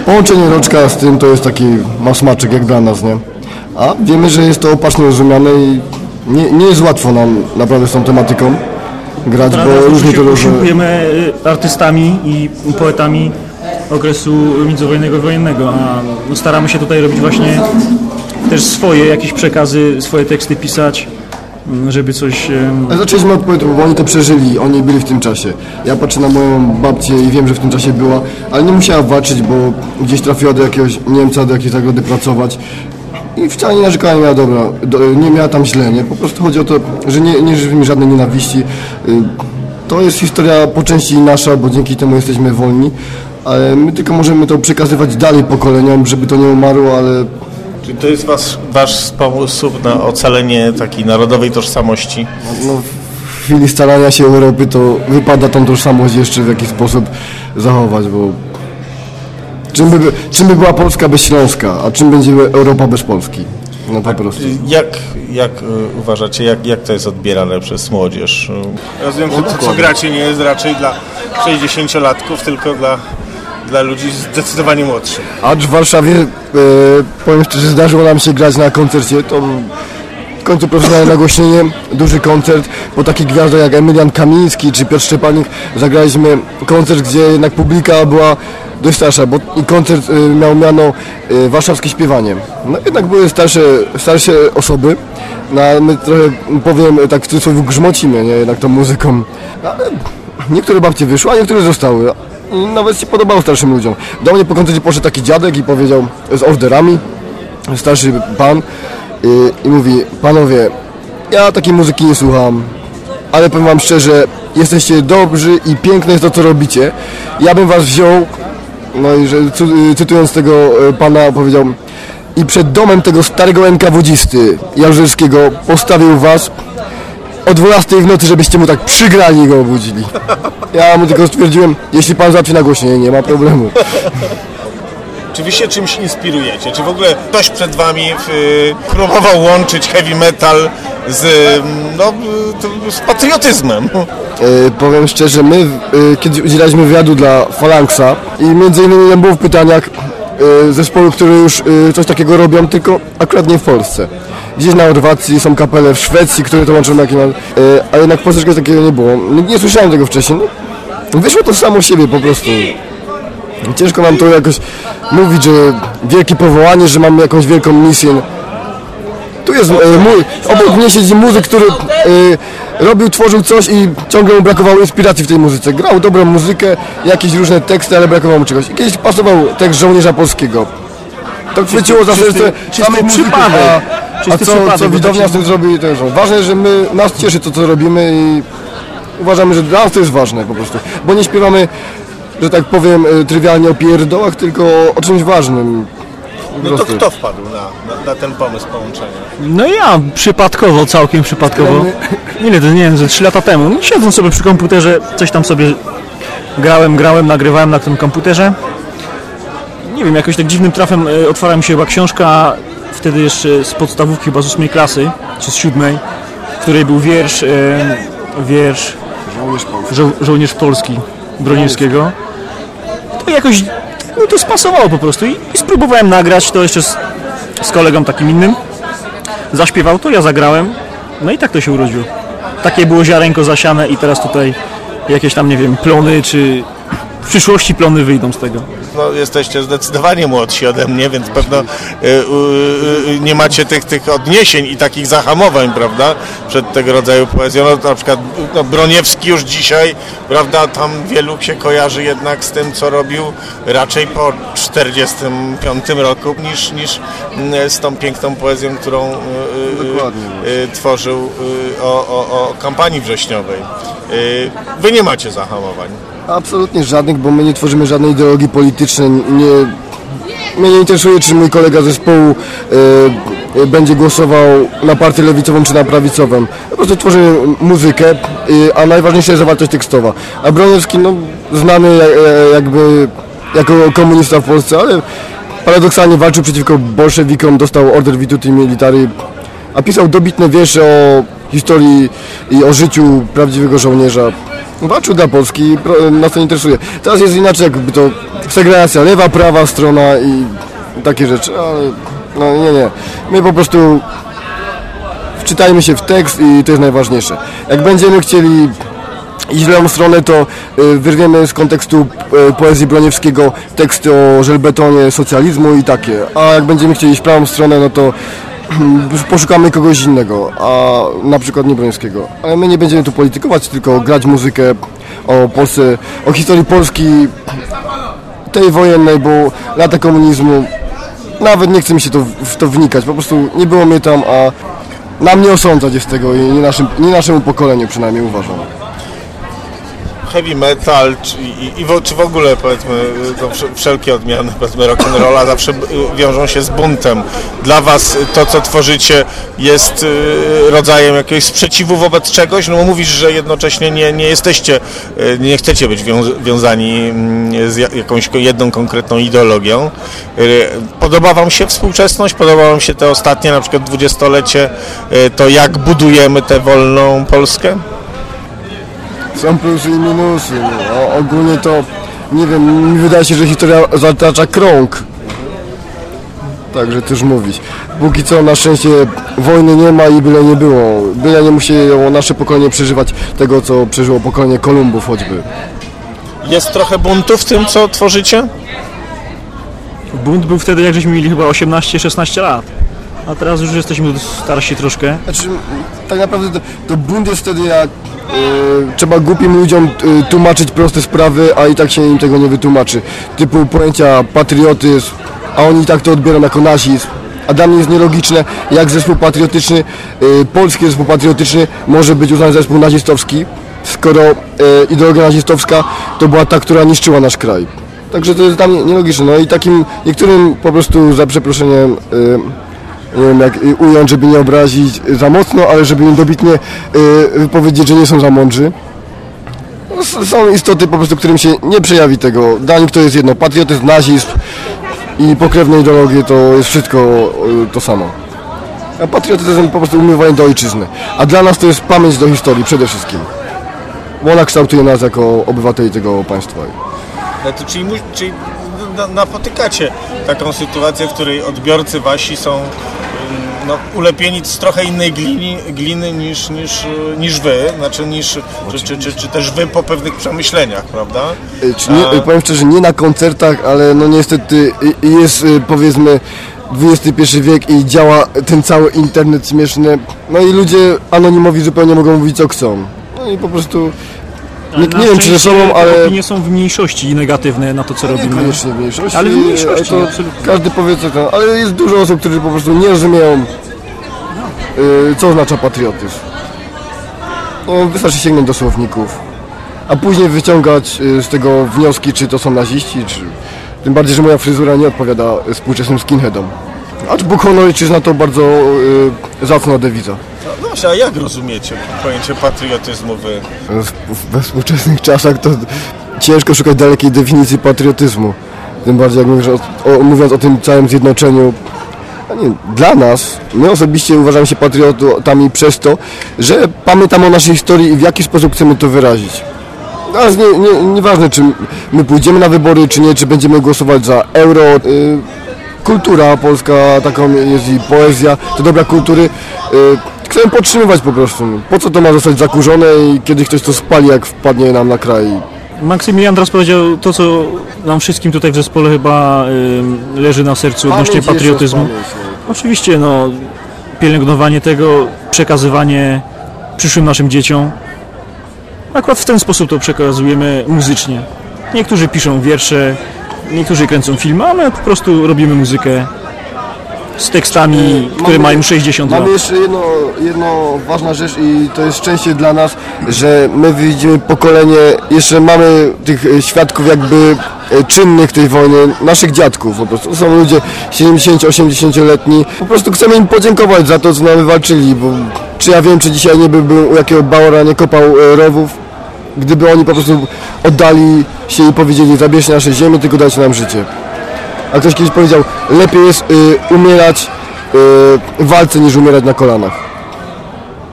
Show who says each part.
Speaker 1: połączenie roczka z tym to jest taki smaczek jak dla nas, nie? A wiemy, że jest to opacznie rozumiane i nie jest łatwo nam naprawdę z tą tematyką grać, bo różnie to
Speaker 2: posiłkujemy artystami i poetami okresu międzywojennego, wojennego, a staramy się tutaj robić właśnie też swoje jakieś przekazy, swoje teksty pisać, żeby coś...
Speaker 1: Zaczęliśmy od poetów, bo oni to przeżyli, oni byli w tym czasie. Ja patrzę na moją babcię i wiem, że w tym czasie była, ale nie musiała walczyć, bo gdzieś trafiła do jakiegoś Niemca, do jakiejś zagrody pracować. I wcale nie narzekała, nie miała dobra, nie miała tam źle, nie? Po prostu chodzi o to, że nie żywi mi żadnej nienawiści. To jest historia po części nasza, bo dzięki temu jesteśmy wolni, ale my tylko możemy to przekazywać dalej pokoleniom, żeby to nie umarło, ale...
Speaker 3: Czyli to jest wasz sposób na ocalenie takiej narodowej tożsamości?
Speaker 1: No, w chwili starania się Europy to wypada tą tożsamość jeszcze w jakiś sposób zachować, bo... Czym by była Polska bez Śląska, a czym będzie Europa bez Polski? No po prostu.
Speaker 3: Jak uważacie, jak to jest odbierane przez młodzież? Rozumiem, że to, co gracie, nie jest raczej dla 60-latków, tylko dla ludzi zdecydowanie młodszych.
Speaker 1: Acz w Warszawie, powiem szczerze, zdarzyło nam się grać na koncercie, to w końcu profesjonalne nagłośnienie, duży koncert, po takich gwiazdach jak Emilian Kamiński czy Piotr Szczepanik zagraliśmy koncert, gdzie jednak publika była dość starsza, bo i koncert miał miano warszawskie śpiewanie. No jednak były starsze osoby, no, ale my trochę, powiem tak w cudzysłowie, grzmocimy, nie, jednak tą muzyką. Ale niektóre babcie wyszły, a niektóre zostały. I nawet się podobało starszym ludziom. Do mnie po koncercie poszedł taki dziadek i powiedział z orderami, starszy pan, i mówi: panowie, ja takiej muzyki nie słucham, ale powiem wam szczerze, jesteście dobrzy i piękne jest to, co robicie. Ja bym was wziął, no i że cytując tego pana powiedział: i przed domem tego starego NKWD-sty Jaruzelskiego postawił was o 12 w nocy, żebyście mu tak przygrali i go obudzili. Ja mu tylko stwierdziłem: jeśli pan załatwi nagłośnienie, nie ma problemu.
Speaker 3: Czy wy się czymś inspirujecie? Czy w ogóle ktoś przed wami próbował łączyć heavy metal z patriotyzmem?
Speaker 1: Powiem szczerze, my kiedyś udzielaliśmy wywiadu dla Phalanxa i między innymi było w pytaniach zespołu, które już coś takiego robią, tylko akurat nie w Polsce. Gdzieś na Chorwacji są kapele, w Szwecji, które to łączą na ale jednak w Polsce czegoś takiego nie było. Nie słyszałem tego wcześniej. No, wyszło to samo z siebie po prostu. Ciężko nam to jakoś mówić, że wielkie powołanie, że mamy jakąś wielką misję. Tu jest obok mnie siedzi muzyk, który tworzył coś i ciągle mu brakowało inspiracji w tej muzyce. Grał dobrą muzykę, jakieś różne teksty, ale brakowało mu czegoś. I kiedyś pasował tekst Żołnierza Polskiego. To chwyciło za serce samej muzyki, a co widownia z tym zrobi, to jest ważne, że nas cieszy to, co robimy i uważamy, że dla nas to jest ważne po prostu. Bo nie śpiewamy, że tak powiem, trywialnie o pierdołach, tylko o czymś ważnym.
Speaker 3: No to kto wpadł na ten pomysł połączenia?
Speaker 2: No ja całkiem przypadkowo. Ile to, nie wiem, że 3 lata temu. No, siedząc sobie przy komputerze, coś tam sobie grałem, nagrywałem na tym komputerze. Nie wiem, jakoś tak dziwnym trafem otwarła mi się chyba książka, wtedy jeszcze z podstawówki, chyba z 8 klasy, czy z 7, w której był wiersz Żołnierz Polski Broniewskiego. To jakoś to spasowało po prostu i spróbowałem nagrać to jeszcze z kolegą takim innym. Zaśpiewał to, ja zagrałem, no i tak to się urodziło. Takie było ziarenko zasiane i teraz tutaj jakieś tam, nie wiem, plony, czy w przyszłości plony wyjdą z tego.
Speaker 3: No, jesteście zdecydowanie młodsi ode mnie, więc pewno nie macie tych odniesień i takich zahamowań, prawda, przed tego rodzaju poezją. No, na przykład Broniewski już dzisiaj, prawda, tam wielu się kojarzy jednak z tym, co robił raczej po 1945 roku, niż z tą piękną poezją, którą tworzył o kampanii wrześniowej. Wy nie macie zahamowań.
Speaker 1: Absolutnie żadnych, bo my nie tworzymy żadnej ideologii politycznej. Mnie nie interesuje, czy mój kolega z zespołu będzie głosował na partię lewicową czy na prawicową. Po prostu tworzymy muzykę, a najważniejsza jest zawartość tekstowa. A Broniewski, no, znany jakby jako komunista w Polsce, ale paradoksalnie walczył przeciwko bolszewikom, dostał order Virtuti Militari, a pisał dobitne wiersze o historii i o życiu prawdziwego żołnierza. Walczył dla Polski, nas to interesuje. Teraz jest inaczej, jakby to segregacja, lewa, prawa strona i takie rzeczy, ale no nie. My po prostu wczytajmy się w tekst i to jest najważniejsze. Jak będziemy chcieli iść w lewą stronę, to wyrwiemy z kontekstu poezji Broniewskiego teksty o żelbetonie socjalizmu i takie, a jak będziemy chcieli iść w prawą stronę, no to poszukamy kogoś innego, a na przykład nie Broniewskiego. Ale my nie będziemy tu politykować, tylko grać muzykę o Polsce, o historii Polski, tej wojennej, bo lata komunizmu, nawet nie chce mi się w to wnikać, po prostu nie było mnie tam, a nam nie osądzać jest tego i nie naszemu pokoleniu przynajmniej, uważam.
Speaker 3: Heavy metal, czy w ogóle, powiedzmy, to wszelkie odmiany, powiedzmy, rock'n'rolla zawsze wiążą się z buntem. Dla was to, co tworzycie, jest rodzajem jakiegoś sprzeciwu wobec czegoś? No bo mówisz, że jednocześnie nie jesteście, nie chcecie być wiązani z jakąś jedną konkretną ideologią. Podoba wam się współczesność? Podoba wam się te ostatnie, na przykład 20-lecie, to jak budujemy tę wolną Polskę?
Speaker 1: Są plusy i minusy. No. Ogólnie to, nie wiem, mi wydaje się, że historia zatacza krąg. Także też mówić. Póki co na szczęście wojny nie ma i byle nie było. Byle nie musiało nasze pokolenie przeżywać tego, co przeżyło pokolenie Kolumbów choćby.
Speaker 3: Jest trochę buntu w tym, co tworzycie?
Speaker 2: Bunt był wtedy, jak żeśmy mieli chyba 18-16 lat. A teraz już jesteśmy starsi troszkę.
Speaker 1: Znaczy, tak naprawdę to bunt jest wtedy, jak trzeba głupim ludziom tłumaczyć proste sprawy, a i tak się im tego nie wytłumaczy. Typu pojęcia patriotyzm, a oni i tak to odbierają jako nazizm. A dla mnie jest nielogiczne, jak zespół patriotyczny, polski zespół patriotyczny może być uznany za zespół nazistowski, skoro ideologia nazistowska to była ta, która niszczyła nasz kraj. Także to jest dla mnie nielogiczne. No i takim niektórym po prostu za przeproszeniem, nie wiem jak ująć, żeby nie obrazić za mocno, ale żeby im dobitnie powiedzieć, że nie są za mądrzy. No, są istoty po prostu, którym się nie przejawi tego. Dla nich to jest jedno, patriotyzm, nazizm i pokrewne ideologie to jest wszystko to samo. A patriotyzm po prostu umywanie do ojczyzny. A dla nas to jest pamięć do historii przede wszystkim. Bo ona kształtuje nas jako obywateli tego państwa.
Speaker 3: Czyli napotykacie taką sytuację, w której odbiorcy wasi są ulepieni z trochę innej gliny niż wy, znaczy czy też wy po pewnych przemyśleniach, prawda?
Speaker 1: Powiem szczerze, nie na koncertach, ale no niestety jest powiedzmy XXI wiek i działa ten cały internet śmieszny, no i ludzie anonimowi zupełnie mogą mówić co chcą. No i po prostu nie wiem czy ze sobą, ale
Speaker 2: opinie są w mniejszości negatywne na to, co robimy.
Speaker 1: Niekoniecznie w mniejszości,
Speaker 2: ale w mniejszości,
Speaker 1: to
Speaker 2: absolutnie.
Speaker 1: Każdy powie co to, ale jest dużo osób, którzy po prostu nie rozumieją, co oznacza patriotyzm. No, wystarczy sięgnąć do słowników, a później wyciągać z tego wnioski, czy to są naziści, czy... Tym bardziej, że moja fryzura nie odpowiada współczesnym skinheadom. Acz Bóg, honor, ojczyzna to bardzo zacna dewiza.
Speaker 3: No właśnie, a jak rozumiecie pojęcie patriotyzmu wy?
Speaker 1: We współczesnych czasach to ciężko szukać dalekiej definicji patriotyzmu. Tym bardziej jak mówiąc o tym całym zjednoczeniu. Dla nas, my osobiście uważamy się patriotami przez to, że pamiętamy o naszej historii i w jaki sposób chcemy to wyrazić. Teraz nieważne, czy my pójdziemy na wybory, czy nie, czy będziemy głosować za euro. Kultura polska, taką jest i poezja, to dobra kultury. Chcemy podtrzymywać po prostu. Po co to ma zostać zakurzone i kiedy ktoś to spali, jak wpadnie nam na kraj.
Speaker 2: Maksymilian teraz powiedział to, co nam wszystkim tutaj w zespole chyba leży na sercu odnośnie patriotyzmu. Oczywiście, no, pielęgnowanie tego, przekazywanie przyszłym naszym dzieciom. Akurat w ten sposób to przekazujemy muzycznie. Niektórzy piszą wiersze, niektórzy kręcą filmy, a my po prostu robimy muzykę z tekstami, które mają 60 lat.
Speaker 1: Mamy jeszcze jedno ważna rzecz i to jest szczęście dla nas, że my widzimy pokolenie, jeszcze mamy tych świadków jakby czynnych tej wojny, naszych dziadków po prostu. To są ludzie 70-80-letni. Po prostu chcemy im podziękować za to, co nam wywalczyli, bo czy ja wiem, czy dzisiaj nie byłbym u jakiego Bauera nie kopał rowów, gdyby oni po prostu oddali się i powiedzieli: zabierzcie nasze ziemię, tylko dajcie nam życie. A ktoś kiedyś powiedział: lepiej jest umierać w walce niż umierać na kolanach.